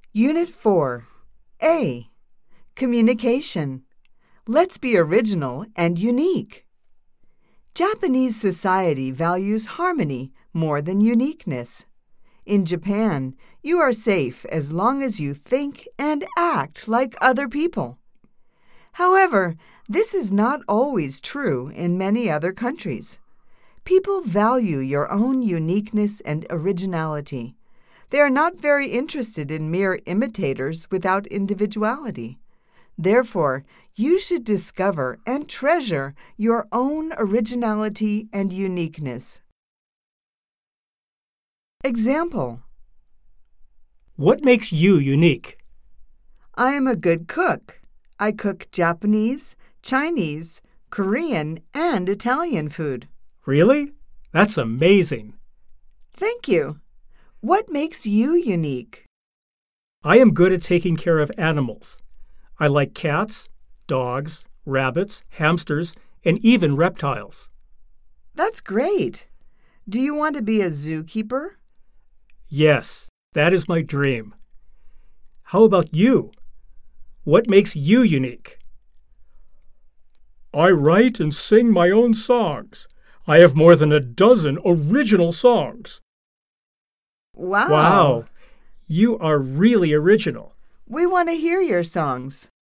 Unit 4. A. Communication. Let's be original and unique. Japanese society values harmony more than uniqueness. In Japan, you are safe as long as you think and act like other people. However, this is not always true in many other countries. People value your own uniqueness and originality. They are not very interested in mere imitators without individuality. Therefore, you should discover and treasure your own originality and uniqueness. Example: What makes you unique? I am a good cook. I cook Japanese, Chinese, Korean, and Italian food. Really? That's amazing. Thank you. What makes you unique? I am good at taking care of animals. I like cats, dogs, rabbits, hamsters, and even reptiles. That's great. Do you want to be a zookeeper? Yes, that is my dream. How about you? What makes you unique? I write and sing my own songs. I have more than a dozen original songs. Wow. Wow, you are really original. We want to hear your songs.